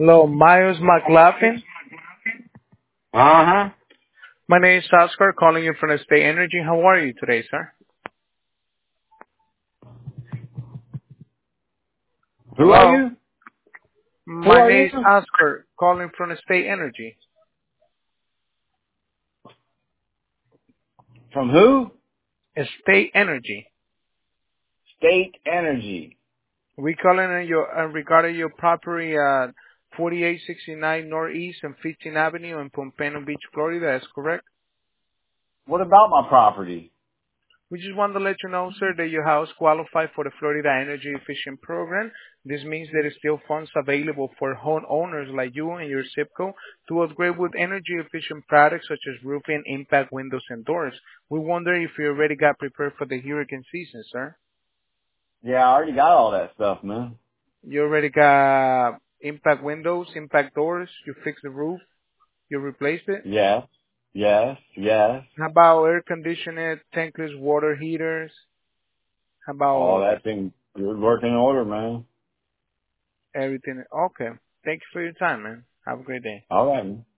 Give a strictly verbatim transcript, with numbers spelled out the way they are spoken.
Hello, Miles McLaughlin. Uh-huh. My name is Oscar, calling you from the State Energy. How are you today, sir? Who are Hello? you? Who My are you? name is Oscar, calling from the State Energy. From who? State Energy. State Energy. We calling on your uh, regarding your property at forty-eight sixty-nine Northeast and fifteenth Avenue in Pompano Beach, Florida. That's correct. What about my property? We just want to let you know, sir, that your house qualifies for the Florida Energy Efficient Program. This means there is still funds available for home owners like you and your zip code to upgrade with energy efficient products such as roofing, impact windows, and doors. We wonder if you already got prepared for the hurricane season, sir. Yeah, I already got all that stuff, man. You already got impact windows, impact doors, you fixed the roof, you replaced it. Yes. Yes. Yes. How about air conditioning, tankless water heaters? How All about that thing good working order, man. everything? Okay. Thank you for your time, man. Have a great day. All right, man.